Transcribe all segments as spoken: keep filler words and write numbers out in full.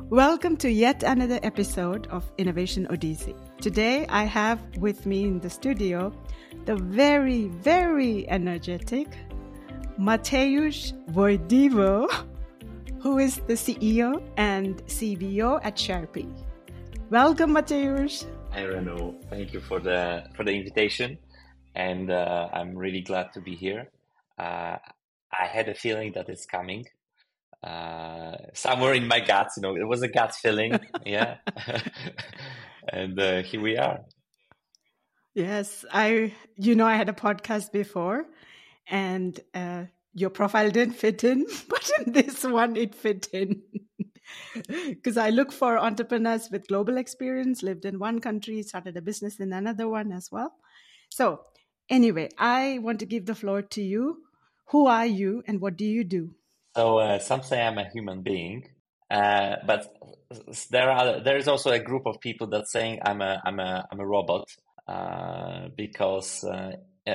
Welcome to yet another episode of Innovation Odyssey. Today I have with me in the studio the very, very energetic Mateusz Wojdyło, who is the C E O and C B O at Sharpie. Welcome, Mateusz. Hi, Renu. Thank you for the for the invitation, and uh, I'm really glad to be here. Uh, I had a feeling that it's coming. Uh, somewhere in my guts, you know, it was a gut feeling, yeah. and uh, here we are. Yes, I, you know, I had a podcast before, and uh, your profile didn't fit in, but in this one, it fit in. Because I look for entrepreneurs with global experience, lived in one country, started a business in another one as well. So, anyway, I want to give the floor to you. Who are you, and what do you do? So uh, some say I'm a human being, uh, but there are there is also a group of people that saying I'm a I'm a I'm a robot uh, because uh,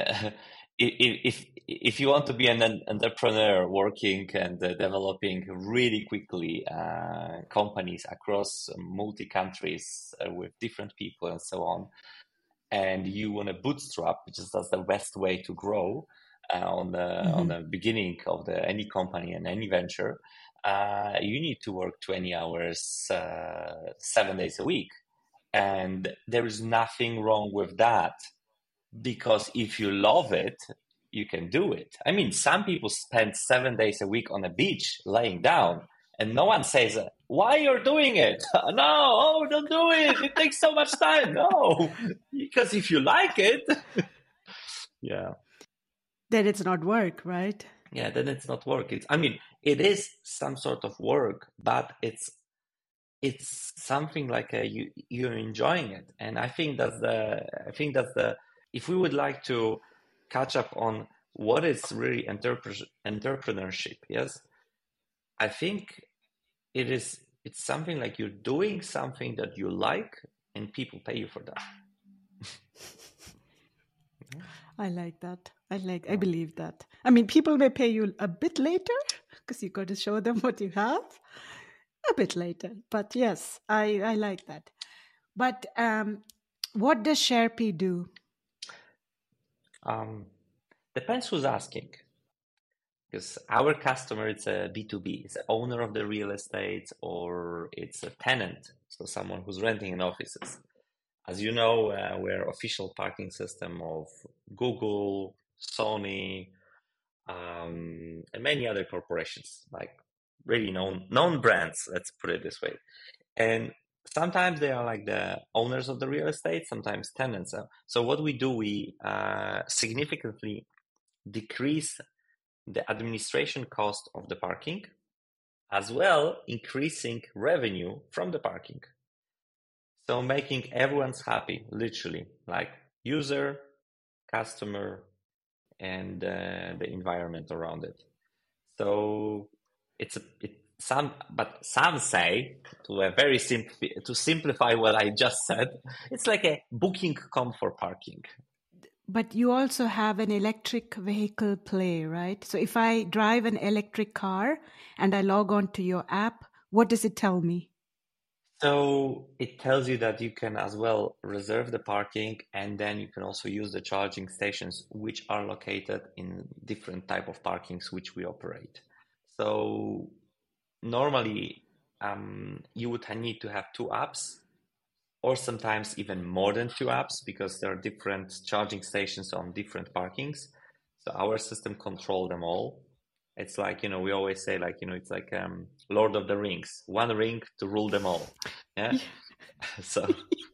if if you want to be an entrepreneur working and uh, developing really quickly uh, companies across multi countries uh, with different people and so on, and you want to bootstrap, which is that's the best way to grow. Uh, on the mm-hmm. on the beginning of the any company and any venture, uh, you need to work twenty hours, uh, seven days a week, and there is nothing wrong with that, because if you love it, you can do it. I mean, some people spend seven days a week on a beach laying down, and no one says, "Why you're doing it?" No, oh, don't do it. It takes so much time. No, because if you like it, yeah. Then it's not work, right? Yeah, then it's not work. It's, I mean, it is some sort of work, but it's it's something like a, you you're enjoying it, and I think that's the I think that's the if we would like to catch up on what is really entrep- entrepreneurship, yes, I think it is it's something like you're doing something that you like, and people pay you for that. I like that. I like, I believe that. I mean, people may pay you a bit later because you got to show them what you have a bit later. But yes, I, I like that. But um, what does Sharpie do? Um, depends who's asking. Because our customer, it's a B two B. It's the owner of the real estate, or it's a tenant, so someone who's renting an offices. As you know, uh, we're official parking system of Google, Sony, um, and many other corporations, like really known known brands. Let's put it this way. And sometimes they are like the owners of the real estate, sometimes tenants. So what we do, we uh, significantly decrease the administration cost of the parking, as well increasing revenue from the parking. So making everyone's happy, literally, like user, customer, and uh, the environment around it. So it's a, it, some, but some say to a very simple to simplify what I just said, it's like a booking dot com for parking. But you also have an electric vehicle play, right? So if I drive an electric car and I log on to your app, what does it tell me? So it tells you that you can as well reserve the parking, and then you can also use the charging stations, which are located in different type of parkings which we operate. So normally um, you would need to have two apps, or sometimes even more than two apps, because there are different charging stations on different parkings. So our system controls them all. It's like, you know, we always say, like, you know, it's like um, Lord of the Rings, one ring to rule them all. Yeah. So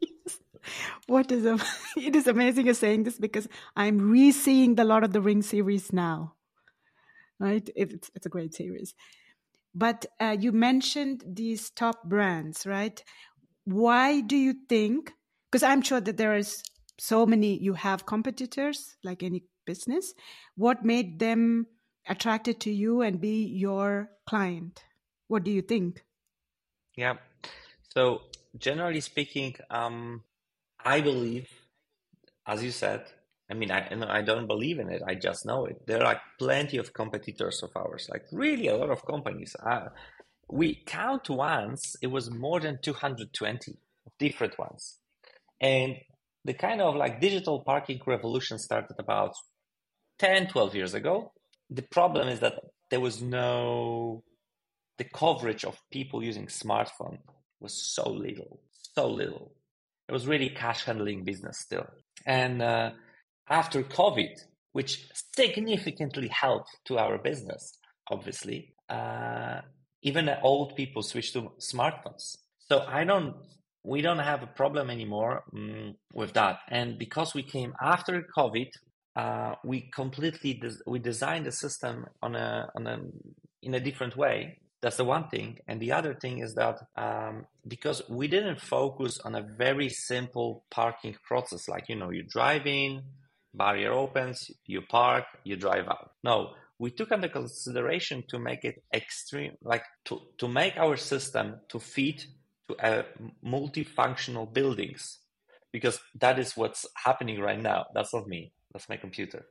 what is a, it is amazing you're saying this, because I'm re-seeing the Lord of the Rings series now. Right? It's it's a great series. But uh, you mentioned these top brands, right? Why do you think? Because I'm sure that there is so many. You have competitors, like any business. What made them attracted to you and be your client? What do you think? Yeah. So generally speaking, um, I believe, as you said, I mean, I I don't believe in it. I just know it. There are plenty of competitors of ours, like really a lot of companies. Uh, we count once, it was more than two hundred twenty different ones. And the kind of like digital parking revolution started about ten, twelve years ago. The problem is that there was no, the coverage of people using smartphone was so little, so little. It was really cash handling business still. And uh, after COVID, which significantly helped to our business, obviously, uh, even old people switched to smartphones. So I don't, we don't have a problem anymore um, with that. And because we came after COVID, uh, we completely des- we designed the system on a on a in a different way. That's the one thing. And the other thing is that um, because we didn't focus on a very simple parking process, like, you know, you drive in, barrier opens, you park, you drive out. No, we took under consideration to make it extreme, like to, to make our system to fit to a multifunctional buildings, because that is what's happening right now. That's not me. That's my computer.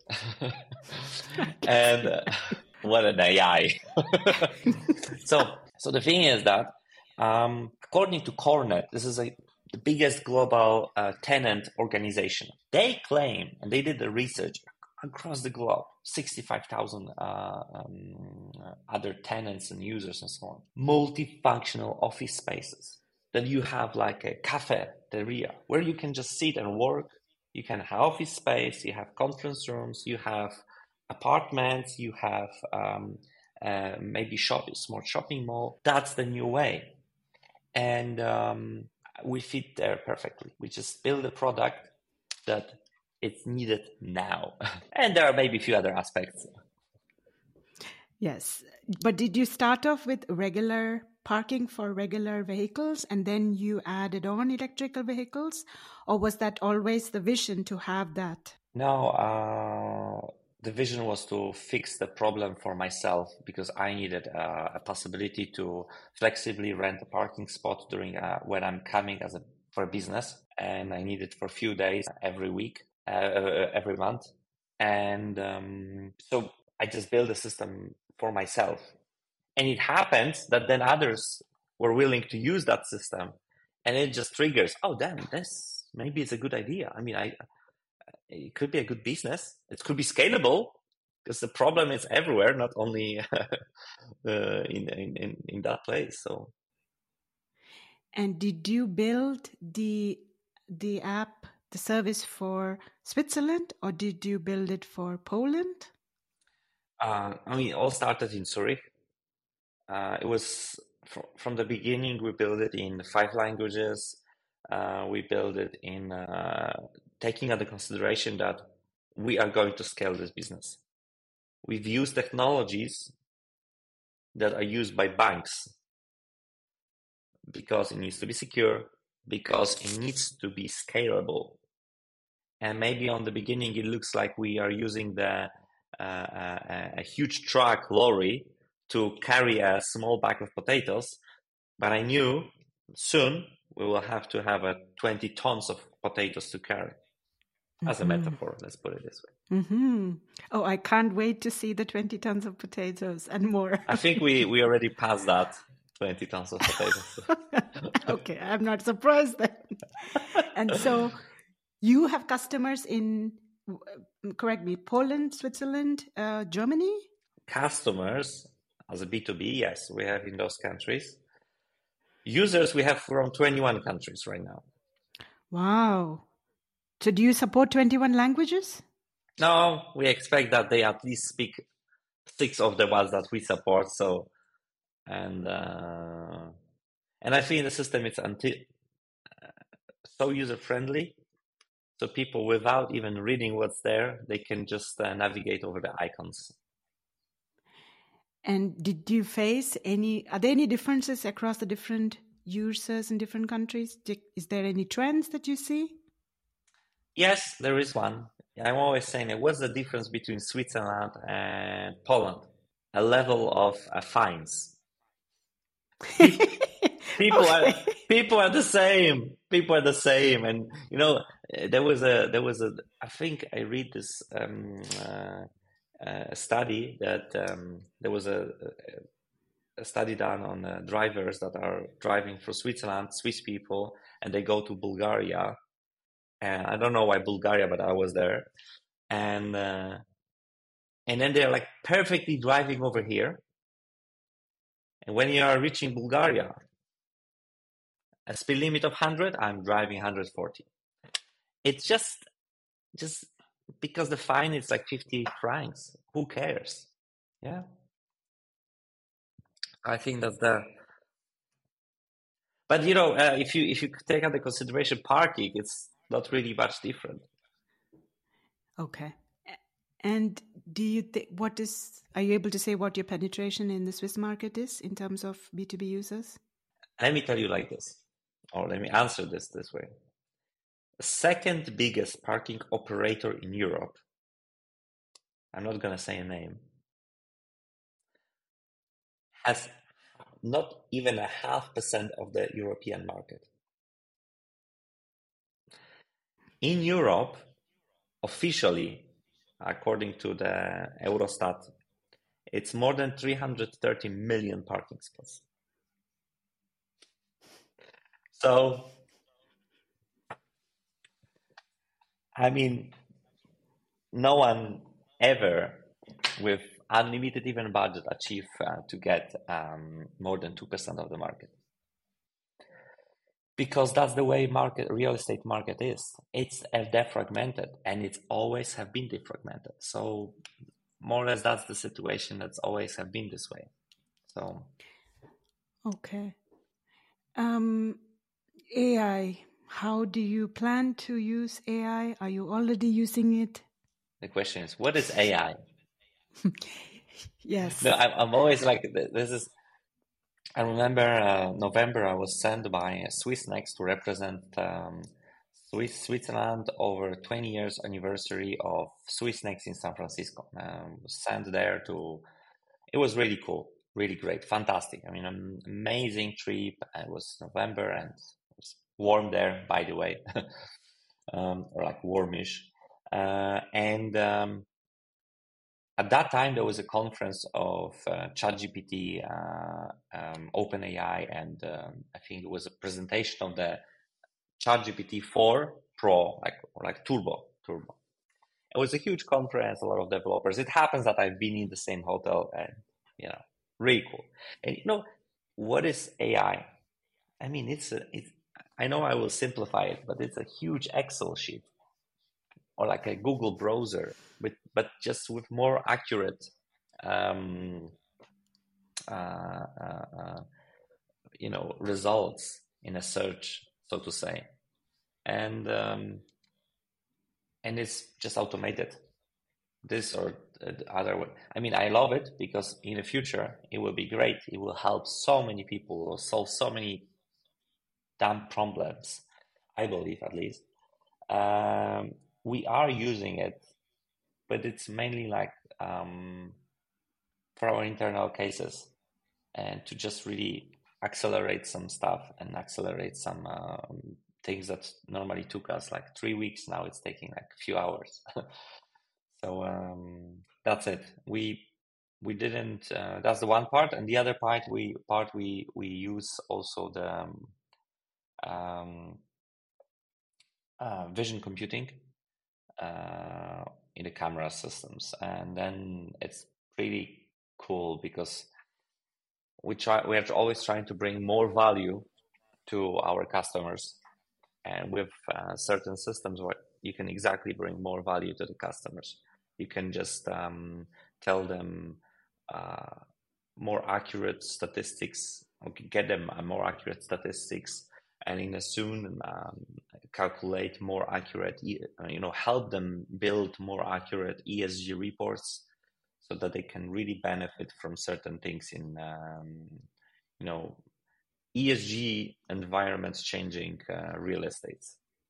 And uh, what an A I. so, so the thing is that um, according to Cornet, this is a, the biggest global uh, tenant organization. They claim, and they did the research across the globe, sixty-five thousand uh, um, other tenants and users and so on, multifunctional office spaces, that you have like a cafeteria where you can just sit and work. You can have office space, you have conference rooms, you have apartments, you have um, uh, maybe shop, small shopping mall. That's the new way. And um, we fit there perfectly. We just build a product that it's needed now. And there are maybe a few other aspects. Yes. But did you start off with regular parking for regular vehicles and then you added on electrical vehicles? Or was that always the vision to have that? No, uh, the vision was to fix the problem for myself, because I needed uh, a possibility to flexibly rent a parking spot during uh, when I'm coming as a for a business, and I need it for a few days every week, uh, every month. And um, so I just built a system for myself. And it happens that then others were willing to use that system, and it just triggers, oh, damn, this maybe it's a good idea. I mean, I it could be a good business. It could be scalable, because the problem is everywhere, not only uh, in, in, in that place. So. And did you build the the app, the service for Switzerland, or did you build it for Poland? Uh, I mean, it all started in Zurich. Uh, it was fr- from the beginning, we built it in five languages. Uh, we built it in uh, taking under consideration that we are going to scale this business. We've used technologies that are used by banks because it needs to be secure, because it needs to be scalable. And maybe on the beginning, it looks like we are using the uh, a, a huge truck lorry to carry a small bag of potatoes, but I knew soon we will have to have a twenty tons of potatoes to carry. As a mm-hmm. metaphor, let's put it this way. Mm-hmm. Oh, I can't wait to see the twenty tons of potatoes and more. I think we, we already passed that, twenty tons of potatoes. Okay, I'm not surprised then. And so you have customers in, correct me, Poland, Switzerland, uh, Germany? Customers, as a B two B, yes, we have in those countries. Users, we have from twenty-one countries right now. Wow. So do you support twenty-one languages? No, we expect that they at least speak six of the ones that we support. So, and uh, and I think the system is unti- so user-friendly. So people, without even reading what's there, they can just uh, navigate over the icons. And did you face any, are there any differences across the different users in different countries? Is there any trends that you see? Yes, there is one. I'm always saying, what's the difference between Switzerland and Poland? A level of uh, fines. People okay. are people are the same. People are the same, and you know there was a there was a. I think I read this um, uh, uh, study that um, there was a, a study done on uh, drivers that are driving for Switzerland, Swiss people, and they go to Bulgaria. And I don't know why Bulgaria, but I was there. And uh, and then they're like perfectly driving over here. And when you are reaching Bulgaria, a speed limit of one hundred, I'm driving one hundred forty. It's just just because the fine is like fifty francs. Who cares? Yeah. I think that's the. But you know, uh, if you if you take under consideration parking, it's not really much different. Okay. And do you think what is? Are you able to say what your penetration in the Swiss market is in terms of B two B users? Let me tell you like this, or let me answer this this way. The second biggest parking operator in Europe, I'm not going to say a name, has not even a half percent of the European market. In Europe, officially, according to the Eurostat, it's more than three hundred thirty million parking spots. So, I mean, no one ever with unlimited even budget achieve uh, to get um, more than two percent of the market. Because that's the way market real estate market is. It's uh, defragmented, and it's always have been defragmented. So more or less that's the situation. That's always have been this way. So okay. Um, A I. How do you plan to use A I? Are you already using it? The question is, what is A I? Yes. No, I'm, I'm always like, this is, I remember uh, November I was sent by Swissnex to represent um, Swiss Switzerland over twenty years anniversary of Swissnex in San Francisco. Um, was sent there to, it was really cool, really great, fantastic. I mean, an amazing trip. It was November and it was warm there, by the way, um, or like warmish. Uh, and um, at that time, there was a conference of uh, ChatGPT, uh, um, OpenAI, and um, I think it was a presentation of the ChatGPT four Pro, like or like Turbo. Turbo. It was a huge conference, a lot of developers. It happens that I've been in the same hotel, and you know, really cool. And you know, what is A I? I mean, it's a. It's, I know I will simplify it, but it's a huge Excel sheet, or like a Google browser, with but just with more accurate, um, uh, uh, uh, you know, results in a search, so to say, and um, and it's just automated. This or the other way. I mean, I love it because in the future it will be great. It will help so many people, will solve so many damn problems. I believe, at least. Um, we are using it, but it's mainly like um, for our internal cases and to just really accelerate some stuff and accelerate some um, things that normally took us like three weeks. Now it's taking like a few hours. So um, that's it. We we didn't. Uh, that's the one part, and the other part we part we we use also the um, um, uh, vision computing uh, in the camera systems, and then it's pretty cool because we try we are always trying to bring more value to our customers, and with uh, certain systems where you can exactly bring more value to the customers. You can just um, tell them uh, more accurate statistics, or get them a more accurate statistics, and in a soon um, calculate more accurate, you know, help them build more accurate E S G reports, so that they can really benefit from certain things in, um, you know, E S G environments changing uh, real estate.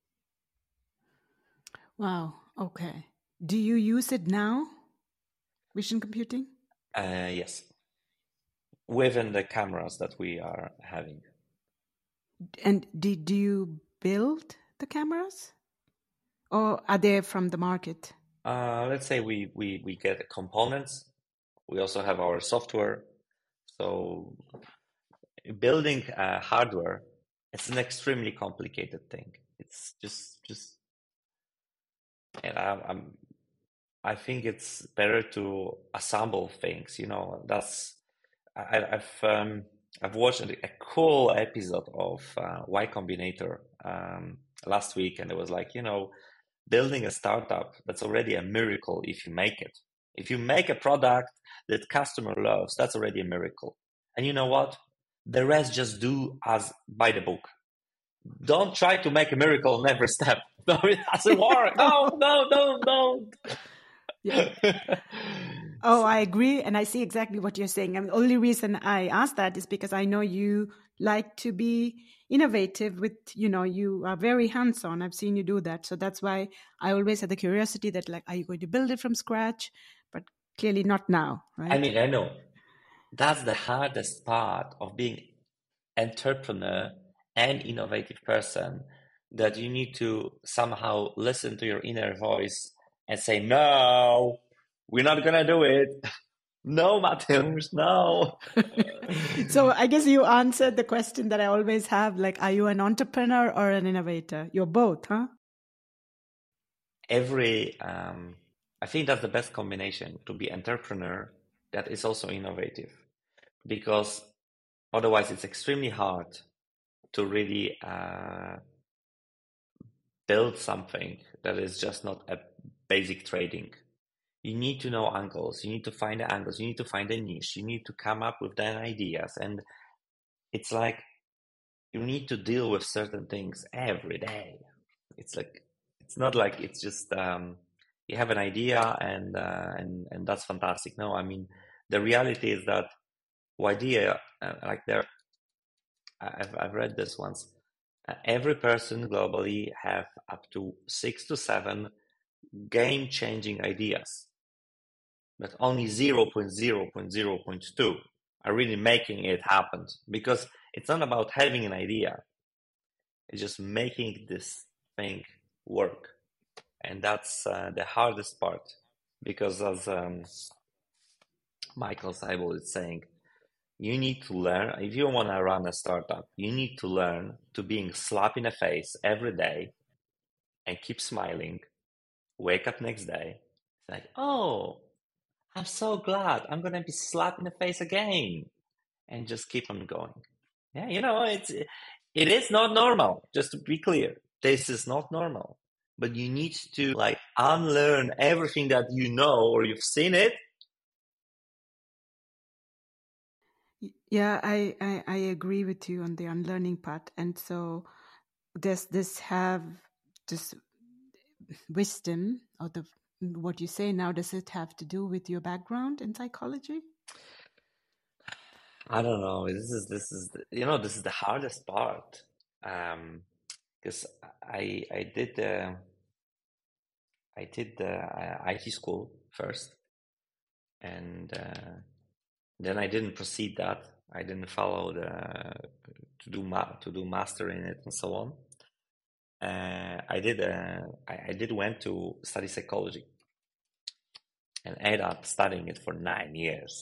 Wow. Okay. Do you use it now? Vision computing? Uh, yes. Within the cameras that we are having. And did you build the cameras? Or are they from the market? Uh, let's say we, we, we get components. We also have our software. So building uh, hardware, it's an extremely complicated thing. It's just, just, and I, I'm, I think it's better to assemble things. You know, that's I, I've um, I've watched a, a cool episode of uh, Y Combinator um, last week, and it was like, you know, building a startup, that's already a miracle if you make it. If you make a product that customer loves, that's already a miracle. And you know what? The rest just do as by the book. Don't try to make a miracle in every step. No, it doesn't work. No, no, no, no. Yeah. Oh, I agree. And I see exactly what you're saying. And the only reason I asked that is because I know you like to be innovative with, you know, you are very hands-on. I've seen you do that. So that's why I always had the curiosity that, like, are you going to build it from scratch? But clearly not now, right? I mean, I know that's the hardest part of being entrepreneur and innovative person, that you need to somehow listen to your inner voice and say, no, we're not going to do it. No, Mateusz, no. So I guess you answered the question that I always have, like, are you an entrepreneur or an innovator? You're both, huh? Every, um, I think that's the best combination, to be entrepreneur that is also innovative, because otherwise it's extremely hard to really uh, build something that is just not a basic trading. You need to know angles, you need to find the angles, you need to find a niche, you need to come up with then ideas. And it's like you need to deal with certain things every day. It's like, it's not like it's just um, you have an idea and, uh, and and that's fantastic. No, I mean, the reality is that idea, uh, like there, I've, I've read this once, uh, every person globally have up to six to seven game-changing ideas, but only zero point zero point zero point two are really making it happen, because it's not about having an idea. It's just making this thing work. And that's uh, the hardest part, because as um, Michael Seibel is saying, you need to learn, if you want to run a startup, you need to learn to being slapped in the face every day and keep smiling, wake up next day, it's like, oh, I'm so glad I'm going to be slapped in the face again, and just keep on going. Yeah, you know, it's it is not normal, just to be clear. This is not normal. But you need to like unlearn everything that you know or you've seen it. Yeah, I, I, I agree with you on the unlearning part. And so does this have this wisdom, or the what you say now, does it have to do with your background in psychology? I don't know. This is this is the, you know this is the hardest part, um, because I I did uh, I did the uh, I T school first, and uh, then I didn't proceed that. I didn't follow the to do ma to do master in it and so on. Uh, I did uh, I, I did went to study psychology, and ended up studying it for nine years.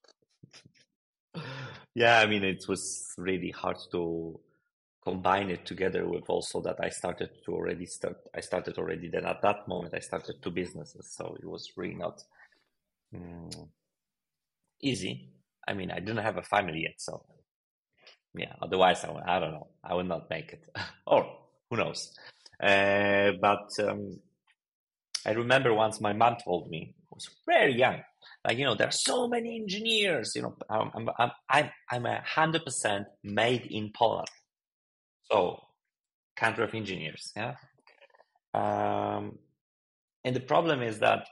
Yeah, I mean, it was really hard to combine it together with also that I started to already start, I started already then at that moment, I started two businesses. So it was really not mm, easy. I mean, I didn't have a family yet. So yeah, otherwise, I, I don't know, I would not make it. Or who knows? Uh, but um, I remember once my mom told me, I was very young, like, you know, there are so many engineers, you know, I'm, I'm, I'm, I'm, I'm a hundred percent made in Poland. So country of engineers. Yeah. Um, and the problem is that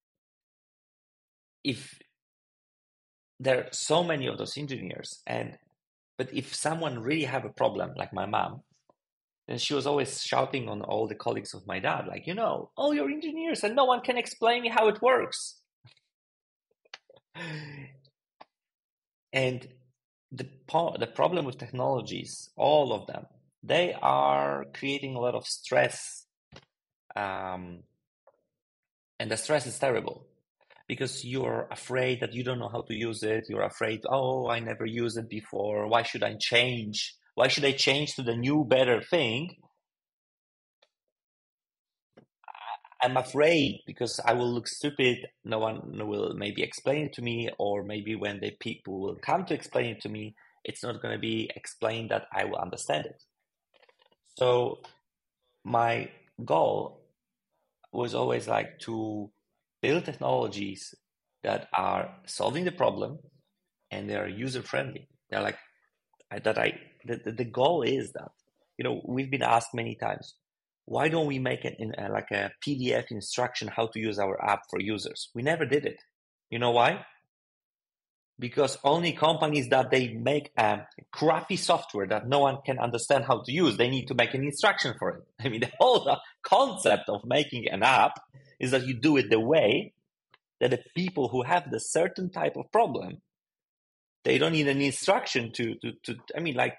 if there are so many of those engineers, and, but if someone really have a problem, like my mom, and she was always shouting on all the colleagues of my dad, like, you know, all your engineers and no one can explain me how it works. And the, the problem with technologies, all of them, they are creating a lot of stress. Um, and the stress is terrible, because you're afraid that you don't know how to use it. You're afraid, oh, I never used it before. Why should I change? Why should I change to the new, better thing? I'm afraid because I will look stupid. No one will maybe explain it to me, or maybe when the people will come to explain it to me, it's not going to be explained that I will understand it. So my goal was always like to build technologies that are solving the problem and they are user friendly. They're like that. I the, the goal is that, you know, we've been asked many times, why don't we make it in a, like a P D F instruction how to use our app for users? We never did it. You know why? Because only companies that they make a crappy software that no one can understand how to use, they need to make an instruction for it. I mean, the whole concept of making an app is that you do it the way that the people who have the certain type of problem, they don't need an instruction to, to, to I mean, like,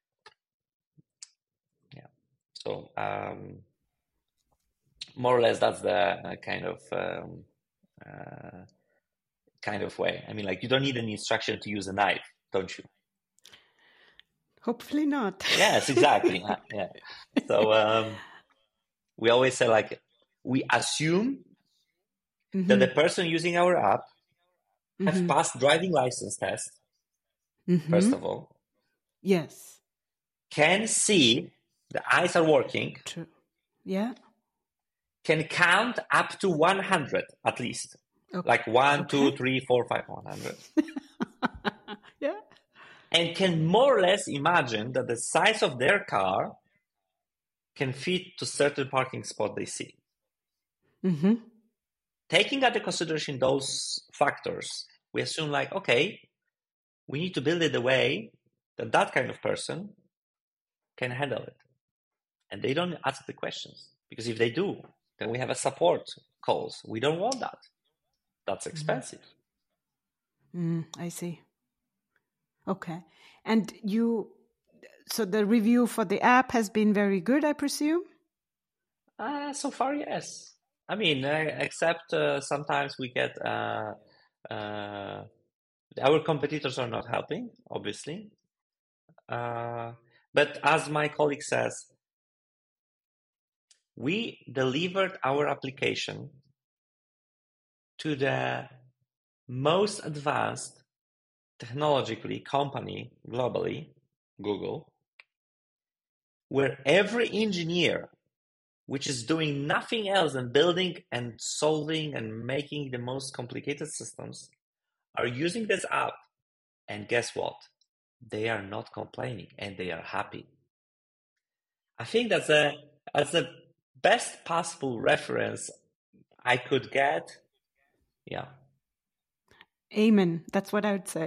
yeah. So um, more or less, that's the uh, kind of um, uh, kind of way. I mean, like, you don't need an instruction to use a knife, don't you? Hopefully not. Yes, exactly. Yeah. So um, we always say, like, we assume mm-hmm. that the person using our app mm-hmm. have passed driving license test, mm-hmm. first of all. Yes. Can see, the eyes are working. True. Yeah. Can count up to one hundred at least. Okay. Like one, okay. two, three, four, five, one hundred. Yeah. And can more or less imagine that the size of their car can fit to certain parking spot they see. Mm-hmm. Taking into consideration those factors, we assume, like, okay, we need to build it the way that that kind of person can handle it. And they don't ask the questions, because if they do, then we have a support calls. We don't want that. That's expensive. Mm, I see. Okay. And you, so the review for the app has been very good, I presume? Uh, so far, yes. I mean, uh, except uh, sometimes we get, uh, uh, our competitors are not helping, obviously. Uh, but as my colleague says, we delivered our application to the most advanced technologically company globally, Google, where every engineer, which is doing nothing else than building and solving and making the most complicated systems, are using this app. And guess what? They are not complaining and they are happy. I think that's a that's the best possible reference I could get. Yeah. Amen. That's what I would say.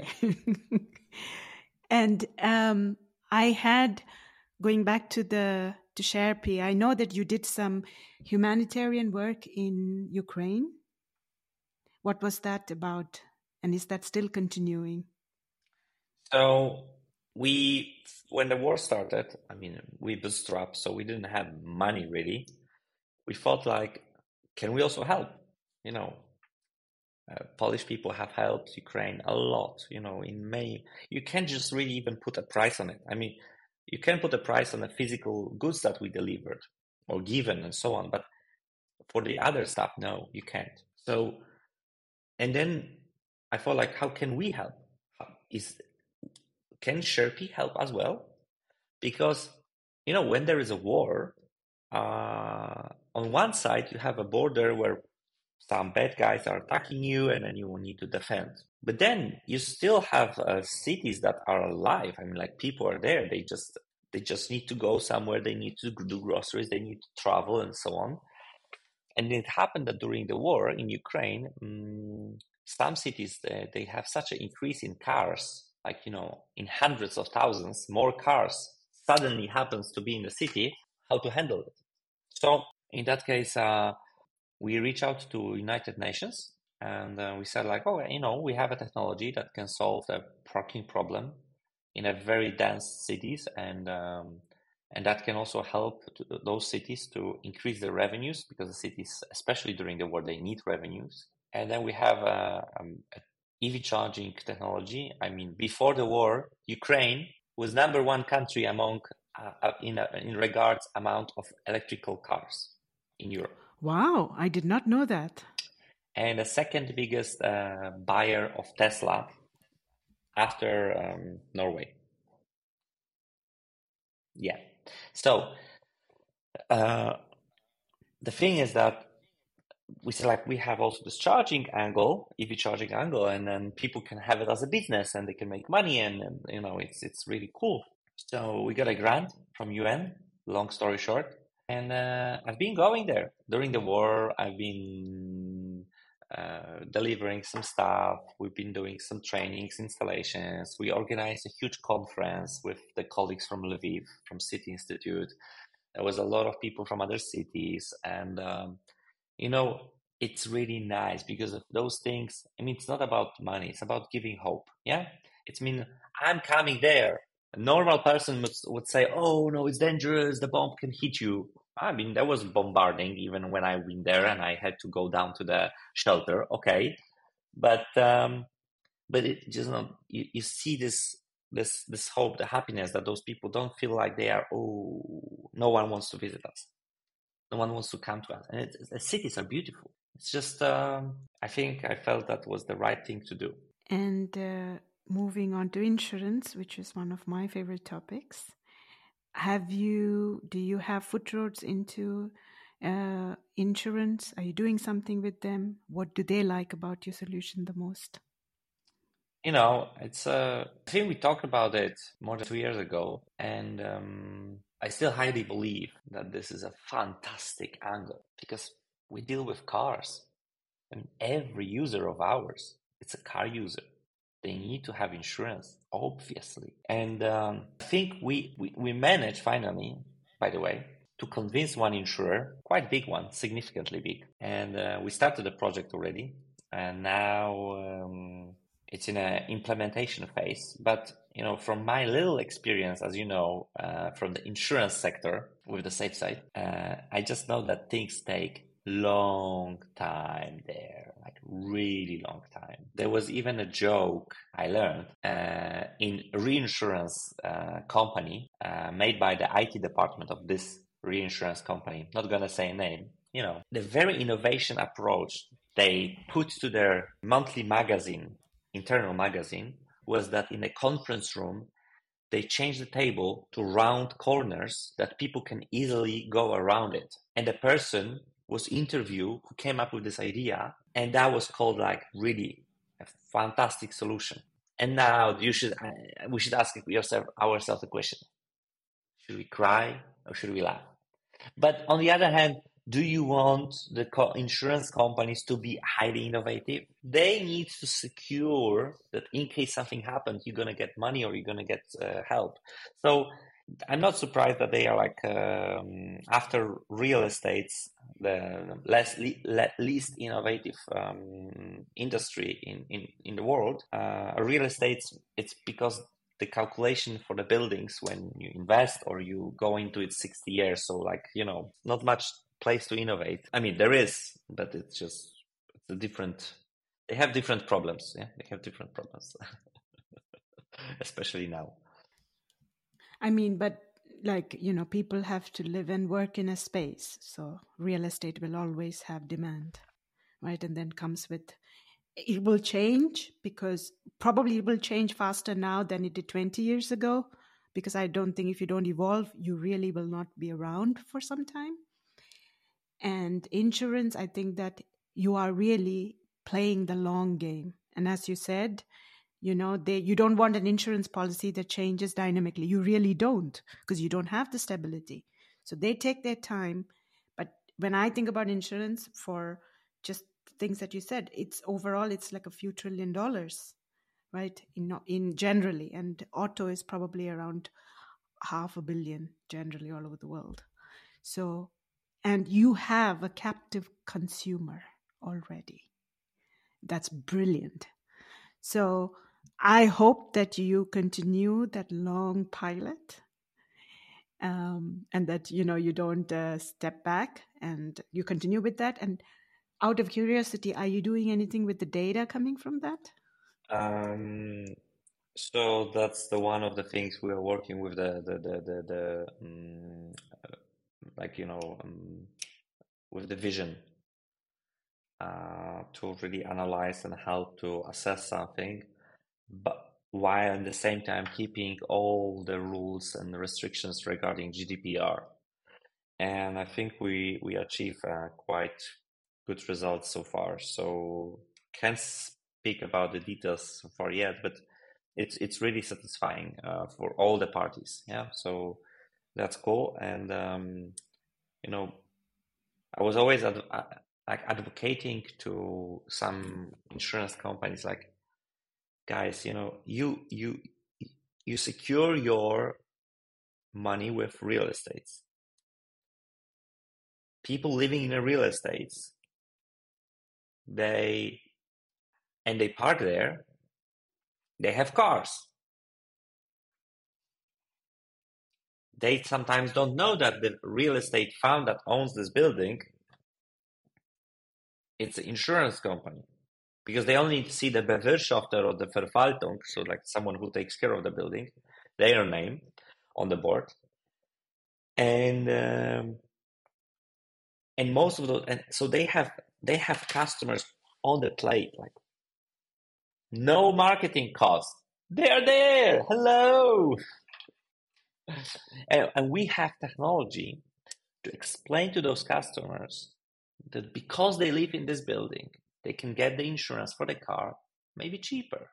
And um, I had, going back to the to Sherpy, I know that you did some humanitarian work in Ukraine. What was that about? And is that still continuing? So we, when the war started, I mean, we bootstrapped, so we didn't have money really. We felt like, can we also help? You know, uh, Polish people have helped Ukraine a lot, you know, in many, you can't just really even put a price on it. I mean, you can put a price on the physical goods that we delivered or given and so on, but for the other stuff, no, you can't. So, and then I felt like, how can we help? How, is Can Sherpy help as well? Because, you know, when there is a war, uh, on one side, you have a border where some bad guys are attacking you and then you will need to defend. But then you still have uh, cities that are alive. I mean, like, people are there. They just they just need to go somewhere. They need to do groceries. They need to travel and so on. And it happened that during the war in Ukraine, um, some cities, they, they have such an increase in cars, like, you know, in hundreds of thousands, more cars suddenly happens to be in the city, how to handle it. So in that case, uh, we reach out to United Nations and uh, we said, like, oh, you know, we have a technology that can solve the parking problem in a very dense cities, and um, and that can also help to those cities to increase their revenues, because the cities, especially during the war, they need revenues. And then we have uh, um, a E V charging technology. I mean, before the war, Ukraine was number one country among uh, in uh, in regards amount of electrical cars in Europe. Wow, I did not know that. And the second biggest uh, buyer of Tesla after um, Norway. Yeah. So uh, the thing is that we say like we have also this charging angle, E V charging angle, and then people can have it as a business and they can make money, and, and you know it's it's really cool. So we got a grant from U N. Long story short, and uh, I've been going there during the war. I've been uh, delivering some stuff. We've been doing some trainings, installations. We organized a huge conference with the colleagues from Lviv, from City Institute. There was a lot of people from other cities, and um, you know, it's really nice because of those things. I mean, it's not about money, it's about giving hope. Yeah. It's mean, I'm coming there. A normal person would, would say, oh, no, it's dangerous. The bomb can hit you. I mean, there was bombarding even when I've been there and I had to go down to the shelter. Okay. But, um, but it just not, you, you see this, this, this hope, the happiness that those people don't feel like they are, oh, no one wants to visit us. No one wants to come to us. And it, the cities are beautiful. It's just, um, I think I felt that was the right thing to do. And uh, moving on to insurance, which is one of my favorite topics. Have you, do you have footnotes into uh, insurance? Are you doing something with them? What do they like about your solution the most? You know, it's, uh, I think we talked about it more than two years ago. And um, I still highly believe that this is a fantastic angle because we deal with cars. And every user of ours, it's a car user. They need to have insurance, obviously. And um, I think we, we, we managed finally, by the way, to convince one insurer, quite big one, significantly big. And uh, we started the project already. And now um, it's in an implementation phase. But, you know, from my little experience, as you know, uh, from the insurance sector with the Safe Side, uh, I just know that things take long time there, like really long time. There was even a joke I learned uh, in a reinsurance uh, company uh, made by the I T department of this reinsurance company. Not gonna say a name. You know, the very innovation approach they put to their monthly magazine, internal magazine, was that in a conference room they changed the table to round corners that people can easily go around it. And the person was interviewed who came up with this idea, and that was called like really a fantastic solution. And now you should uh, we should ask yourself ourselves the question: should we cry or should we laugh? But on the other hand, do you want the co- insurance companies to be highly innovative? They need to secure that in case something happens, you're going to get money or you're going to get uh, help. So I'm not surprised that they are like, um, after real estate's the less le- least innovative um, industry in, in, in the world, uh, real estate, it's because the calculation for the buildings when you invest or you go into it sixty years. So like, you know, not much place to innovate. I mean, there is, but it's just, it's a different, they have different problems. Yeah, they have different problems, especially now. I mean, but like, you know, people have to live and work in a space. So real estate will always have demand, right? And then comes with, it will change because probably it will change faster now than it did twenty years ago. Because I don't think if you don't evolve, you really will not be around for some time. And insurance, I think that you are really playing the long game. And as you said, you know, they you don't want an insurance policy that changes dynamically. You really don't, because you don't have the stability. So they take their time. But when I think about insurance for just things that you said, it's overall, it's like a few trillion dollars, right? In in generally, and auto is probably around half a billion generally all over the world. So, and you have a captive consumer already. That's brilliant. So I hope that you continue that long pilot, um, and that, you know, you don't uh, step back and you continue with that. And out of curiosity, are you doing anything with the data coming from that? Um, so that's the one of the things we are working with the the the the, the um, like you know um, with the vision uh, to really analyze and help to assess something, but while at the same time keeping all the rules and restrictions regarding G D P R. And I think we we achieve uh, quite good results so far. So can't speak about the details so far yet, but it's it's really satisfying uh, for all the parties. Yeah, so that's cool. And um, you know, I was always adv like advocating to some insurance companies, like, guys, you know, you you you secure your money with real estate. People living in a real estate, they and they park there, they have cars. They sometimes don't know that the real estate fund that owns this building, it's an insurance company, because they only see the Bewirtschafter or the Verwaltung, so like someone who takes care of the building, their name on the board, and um, and most of those, and so they have they have customers on the plate, like no marketing cost. They are there. Hello. And, and we have technology to explain to those customers that because they live in this building, they can get the insurance for the car maybe cheaper.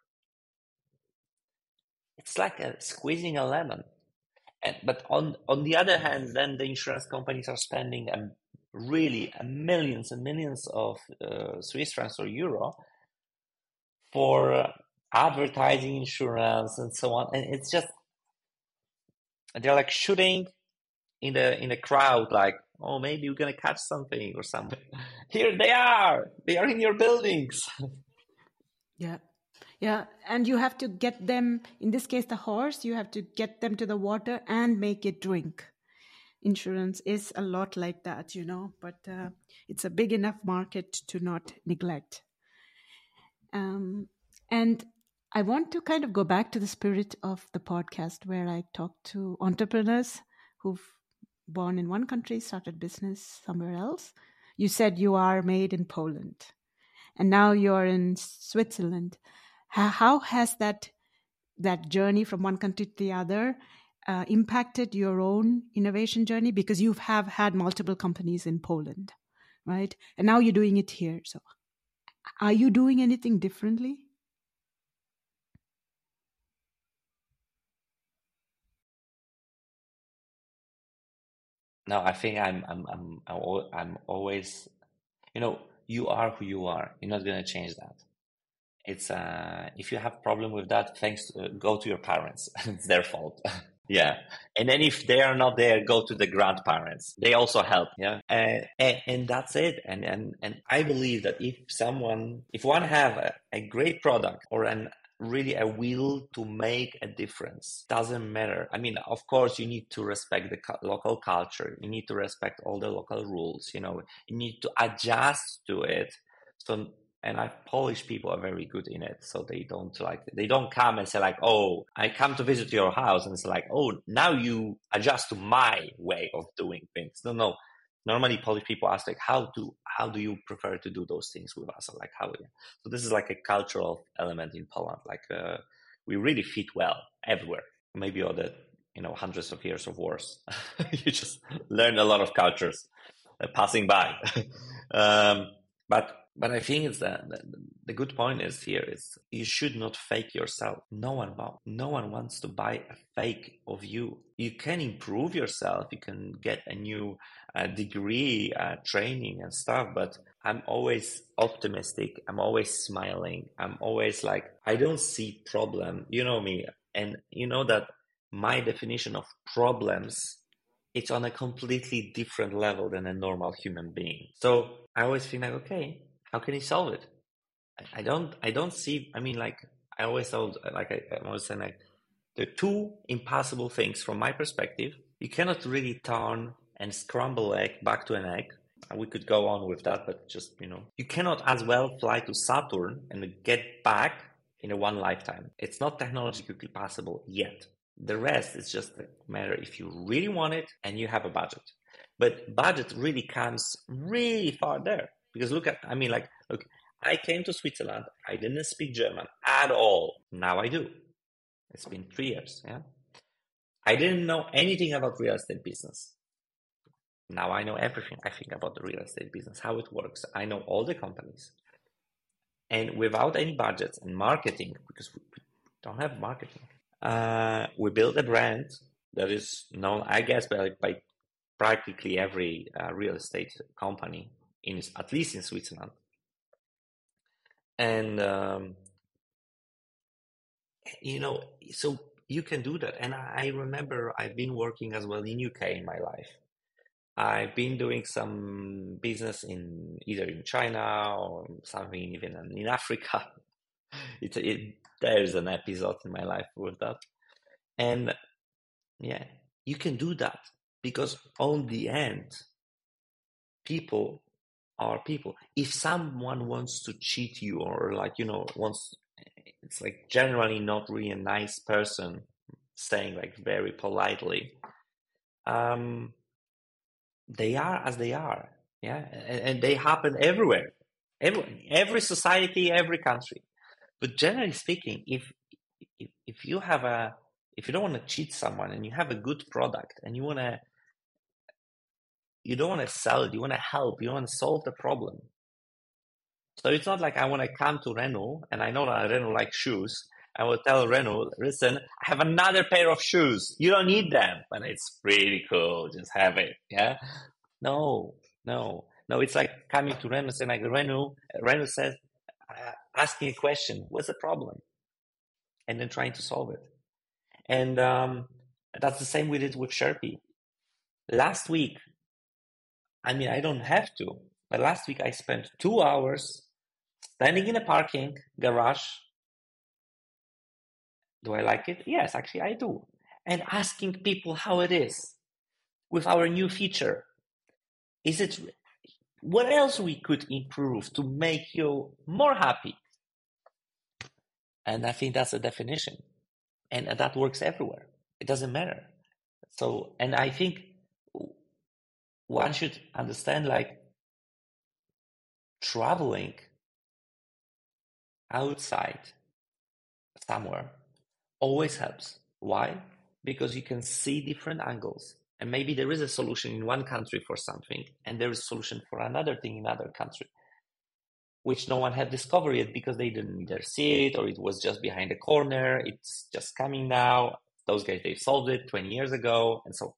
It's like a, squeezing a lemon. And, but on, on the other hand, then the insurance companies are spending um, really uh, millions and millions of uh, Swiss francs or euro for uh, advertising insurance and so on. And it's just, they're like shooting in the in the crowd, like, oh, maybe we're gonna catch something or something. Here they are. They are in your buildings. Yeah. Yeah. And you have to get them, in this case, the horse, you have to get them to the water and make it drink. Insurance is a lot like that, you know, but uh, it's a big enough market to not neglect. Um, and I want to kind of go back to the spirit of the podcast where I talk to entrepreneurs who've born in one country, started business somewhere else. You said you are made in Poland, and now you're in Switzerland. How, how has that that journey from one country to the other uh, impacted your own innovation journey? Because you have had multiple companies in Poland, right? And now you're doing it here. So are you doing anything differently? No, I think I'm I'm I'm I'm al- I'm always, you know, you are who you are. You're not gonna change that. It's uh if you have problem with that, thanks to, uh, go to your parents. It's their fault. Yeah. And then if they are not there, go to the grandparents. They also help. Yeah. And, and, and that's it. And, and, and I believe that if someone, if one have a, a great product or an really a will to make a difference, doesn't matter. I mean, of course, you need to respect the cu- local culture. You need to respect all the local rules. You know, you need to adjust to it. So and I Polish people are very good in it, so they don't like they don't come and say like, "Oh, I come to visit your house," and it's like, "Oh, now you adjust to my way of doing things." No, no. Normally, Polish people ask like, "How do how do you prefer to do those things with us?" Or like how? Yeah. So this is like a cultural element in Poland. Like uh, we really fit well everywhere. Maybe all the you know hundreds of years of wars, you just learn a lot of cultures uh, passing by. um, but but I think it's that the, the good point is here is you should not fake yourself. No one wants. No one wants to buy a fake of you. You can improve yourself. You can get a new uh, degree, uh, training and stuff. But I'm always optimistic. I'm always smiling. I'm always like, I don't see problem. You know me. And you know that my definition of problems, it's on a completely different level than a normal human being. So I always feel like, okay, how can he solve it? I, I don't, I don't see. I mean, like I always told, like I, I'm always saying, like the two impossible things from my perspective. You cannot really turn and scramble egg back to an egg. we could go on with that, but just, you know, you cannot as well fly to Saturn and get back in a one lifetime. It's not technologically possible yet. The rest is just a matter if you really want it and you have a budget. But budget really comes really far there, because look at, I mean, like, look, I came to Switzerland. I didn't speak German at all. Now I do. It's been three years. Yeah. I didn't know anything about real estate business. Now I know everything, I think, about the real estate business, how it works. I know all the companies. And without any budgets and marketing, because we don't have marketing, uh, we built a brand that is known, I guess, by, by practically every uh, real estate company, in at least in Switzerland. And, um, you know, so you can do that. And I remember I've been working as well in U K in my life. I've been doing some business in either in China or something even in Africa. It's it, there's an episode in my life with that. And yeah, you can do that, because on the end, people are people. If someone wants to cheat you, or like, you know, wants, it's like generally not really a nice person, saying like very politely, um, they are as they are, yeah, and, and they happen everywhere, every every society, every country. But generally speaking, if if, if you have a if you don't want to cheat someone and you have a good product and you want to you don't want to sell it, you want to help, you want to solve the problem. So it's not like I want to come to Renault, and I know that Renault likes shoes. I will tell Renault, listen, I have another pair of shoes. You don't need them. And it's pretty cool. Just have it. Yeah. No, no, no. It's like coming to Renault and like Renault, Renault says, uh, asking a question, what's the problem? And then trying to solve it. And um, that's the same we did with Sherpy. Last week, I mean, I don't have to, but last week I spent two hours standing in a parking garage. Do I like it? Yes, actually I do. And asking people how it is with our new feature. Is it, what else we could improve to make you more happy? And I think that's the definition. And that works everywhere. It doesn't matter. So, and I think one should understand, like, traveling outside somewhere always helps. Why? Because you can see different angles. And maybe there is a solution in one country for something, and there is a solution for another thing in another country, which no one had discovered yet because they didn't either see it, or it was just behind the corner. It's just coming now. Those guys, they solved it twenty years ago. And so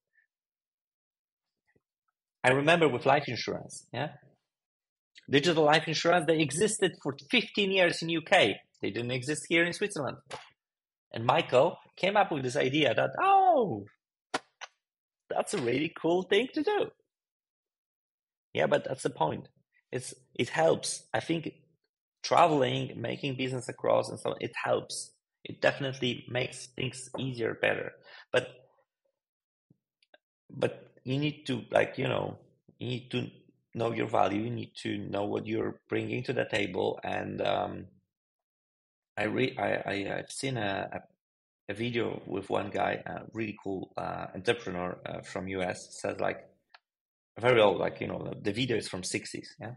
I remember with life insurance, yeah, digital life insurance, they existed for fifteen years in U K. They didn't exist here in Switzerland. And Michael came up with this idea that, oh, that's a really cool thing to do. Yeah, but that's the point. It's it helps. I think traveling, making business across, and so on, it helps. It definitely makes things easier, better. But but you need to, like, you know, you need to know your value. You need to know what you're bringing to the table. And um, I re I, I I've seen a, a a video with one guy, a really cool uh, entrepreneur uh, from U S, says like, very old, like, you know, the, the video is from sixties. Yeah.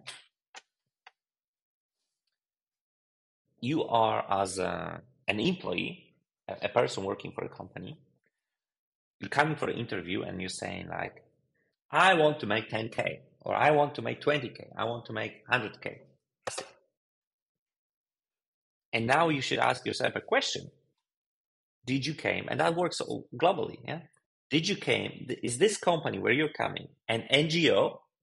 You are, as a, an employee, a, a person working for a company, you're coming for an interview and you're saying like, I want to make ten K, or I want to make twenty K, I want to make one hundred K. That's it. And now you should ask yourself a question. Did you came, and that works globally, yeah? Did you came, is this company where you're coming an N G O,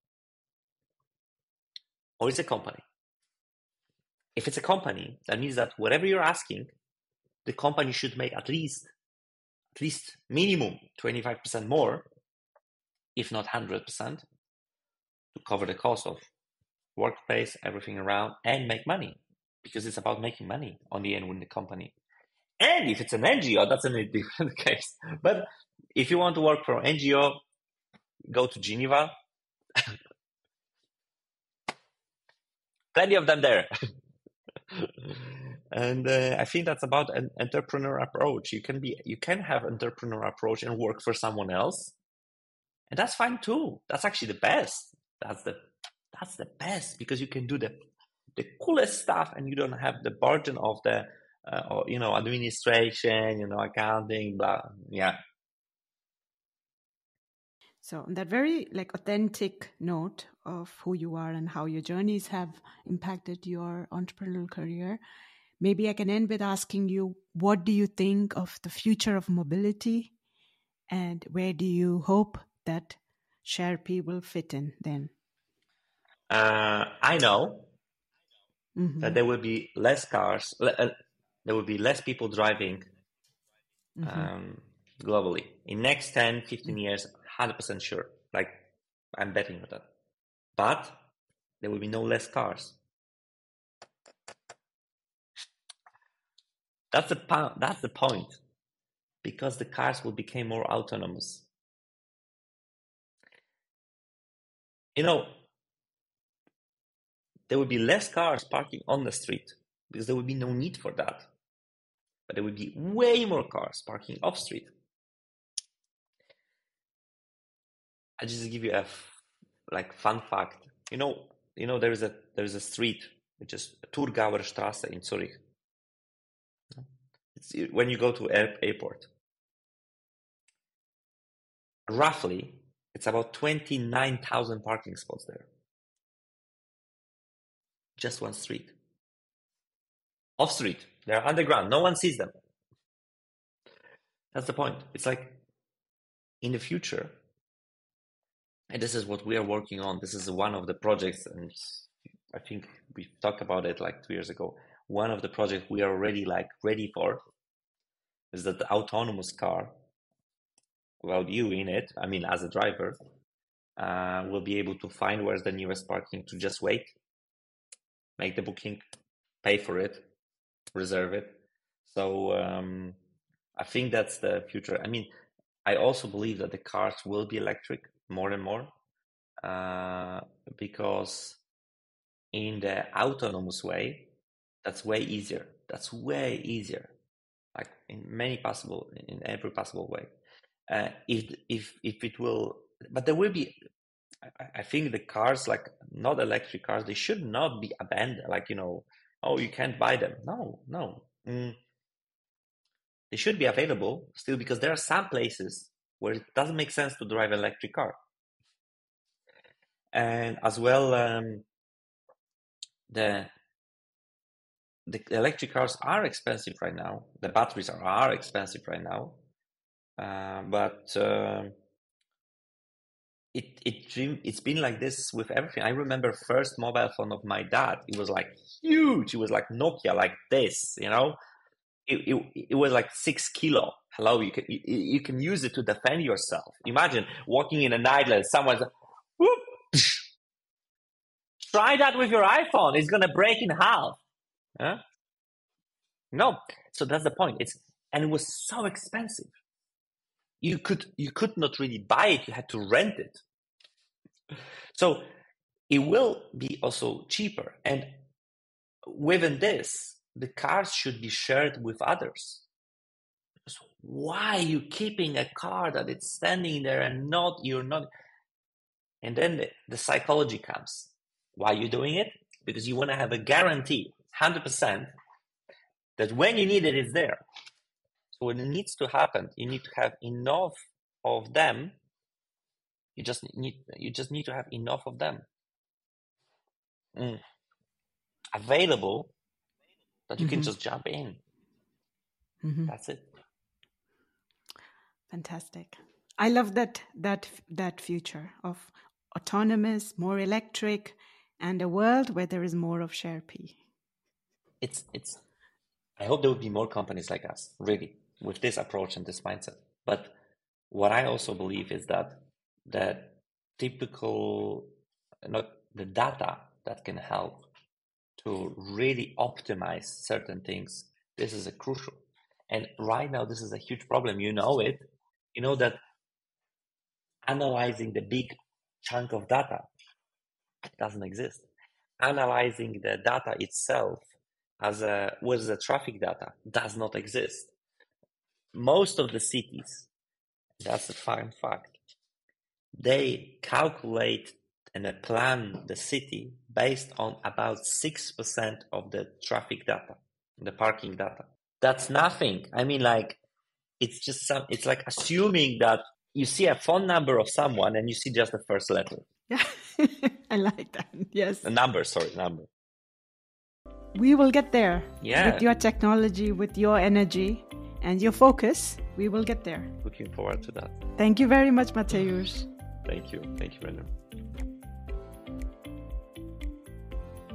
or is it a company? If it's a company, that means that whatever you're asking, the company should make at least, at least minimum twenty-five percent more, if not one hundred percent, to cover the cost of workplace, everything around, and make money, because it's about making money on the end with the company. And if it's an N G O, that's a different case. But if you want to work for an N G O, go to Geneva, plenty of them there. And uh, I think that's about an entrepreneur approach. You can be, you can have entrepreneur approach and work for someone else, and that's fine too. That's actually the best. That's the that's the best, because you can do the the coolest stuff, and you don't have the burden of the uh, or, you know, administration, you know, accounting, blah. Yeah. So on that very like authentic note of who you are and how your journeys have impacted your entrepreneurial career, maybe I can end with asking you, what do you think of the future of mobility, and where do you hope that Sherpy will fit in then? Uh, I know Mm-hmm. that there will be less cars, uh, there will be less people driving um, Mm-hmm. globally. In next ten, fifteen years, one hundred percent sure. Like, I'm betting on that. But there will be no less cars. That's the po- that's the point, because the cars will become more autonomous. You know, there will be less cars parking on the street because there will be no need for that. But there will be way more cars parking off street. I just give you a f- like fun fact. You know, you know there is a there is a street which is Thurgauer Straße in Zurich. It's when you go to air, airport. Roughly, it's about twenty-nine thousand parking spots there. Just one street. Off street. They're underground. No one sees them. That's the point. It's like in the future, and this is what we are working on. This is one of the projects, and I think we talked about it like two years ago. One of the projects we are already like ready for is that the autonomous car, without you in it, I mean, as a driver, uh, will be able to find where's the nearest parking, to just wait, make the booking, pay for it, reserve it. So um, I think that's the future. I mean, I also believe that the cars will be electric more and more, uh, because in the autonomous way, that's way easier. That's way easier, like in many possible, in every possible way. Uh, if if if it will, but there will be. I, I think the cars, like not electric cars, they should not be abandoned. Like, you know, oh, you can't buy them. No, no. Mm. They should be available still, because there are some places where it doesn't make sense to drive an electric car. And as well, um, the the electric cars are expensive right now. The batteries are, are expensive right now. Uh, but uh, it it it's been like this with everything. I remember first mobile phone of my dad. It was like huge. It was like Nokia, like this, you know. It it, it was like six kilo. Hello, you can you, you can use it to defend yourself. Imagine walking in an island, someone's whoop. Try that with your iPhone. It's gonna break in half. Huh? No. So that's the point. It's and it was so expensive. You could you could not really buy it. You had to rent it. So it will be also cheaper. And within this, the cars should be shared with others. So why are you keeping a car that it's standing there and not you're not? And then the, the psychology comes. Why are you doing it? Because you want to have a guarantee, one hundred percent, that when you need it, it's there. So when it needs to happen, you need to have enough of them. You just need you just need to have enough of them mm. available that you mm-hmm. can just jump in. Mm-hmm. That's it. Fantastic. I love that that that future of autonomous, more electric, and a world where there is more of Sherpy. It's it's. I hope there will be more companies like us, really, with this approach and this mindset. But what I also believe is that the typical, not the data that can help to really optimize certain things. This is a crucial. And right now, this is a huge problem. You know it. You know that analyzing the big chunk of data doesn't exist. analyzing the data itself as a with the traffic data does not exist. Most of the cities, that's a fine fact, they calculate and plan the city based on about six percent of the traffic data, the parking data. That's nothing. I mean, like, it's just some, it's like assuming that you see a phone number of someone and you see just the first letter. Yeah, I like that. Yes. A number, sorry, number. We will get there. Yeah. With your technology, with your energy and your focus, we will get there. Looking forward to that. Thank you very much, Mateusz. Thank you. Thank you, Brenda.